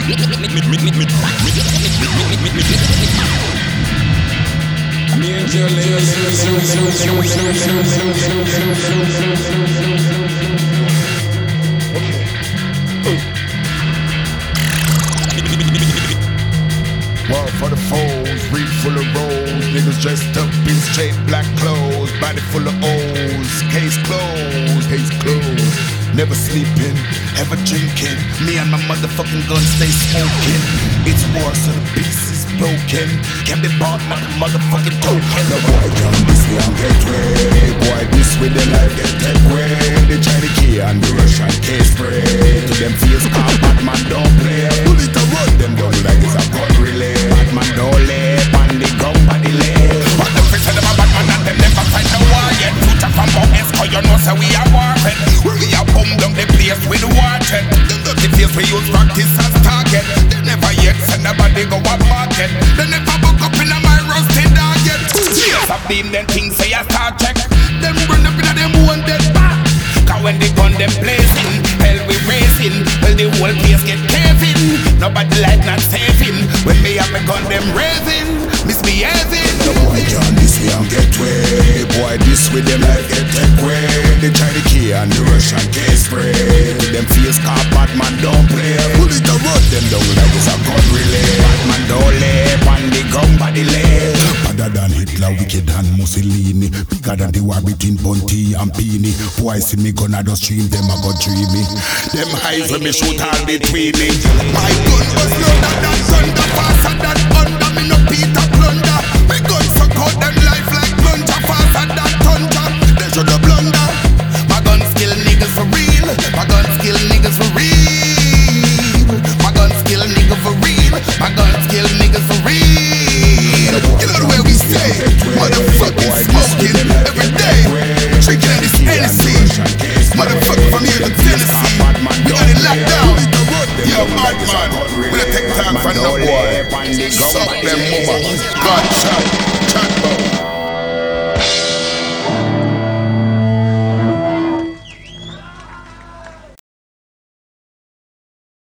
War for the foes, read full of rose. Niggas dressed up in straight black clothes. Body full of O's, case closed. Never sleeping, ever drinking. Me and my motherfucking gun stay smoking. It's war, so the peace is broken. Can be bought, not a motherfucking token. The boy come this way and get way. Boy, this way the life get take way. When they try the key and the Russian case spray. To them feels calm, Batman don't play. Bullet to run them down like it's a gun relay. Batman don't lay, and the gun body lay. But the fish of them a Batman and them never fight no war yet. Future from Bones, cause you know so we are warfare. We are bomb down the place with water. Them dirty face we use practice as target. They never yet send nobody go a market. They never book up in a my rusty dog yet. Yes, I've been them things say a star check. Them run up in a them one dead back. Cause when they gun them blazing, hell we racing. Well the whole place get caving. Nobody like not saving. When me and me gun them raving, misbehaving. The boy John this way and get way. Boy this way them life get take way. When they try the key and the Russian case spray. Them face car Batman don't play. Bullet to run them down like it's a gun relay. Batman don't lay, and the gun body lay. Other than Hitler, wicked and Mussolini. Bigger than the war between Bunty and Beanie. Boy see me gonna just stream them, I go dreamy. Them eyes when me shoot all between me. My gun was louder than thunder, faster than thunder. Me no Peter Plunder. Me gun suck out them life like plunger, faster than thunder. They should have blunder. My gun skill niggas for real. My gun skill niggas for real. My gun skill nigga for real. My gun skill niggas for real. You know the way we stay. Motherfucking smoking every day. Drinking this Hennessy. Motherfucker from here to Tennessee. We got it locked down. Yo, Batman, we don't take time for no boy. Suck them mama. Gunshot.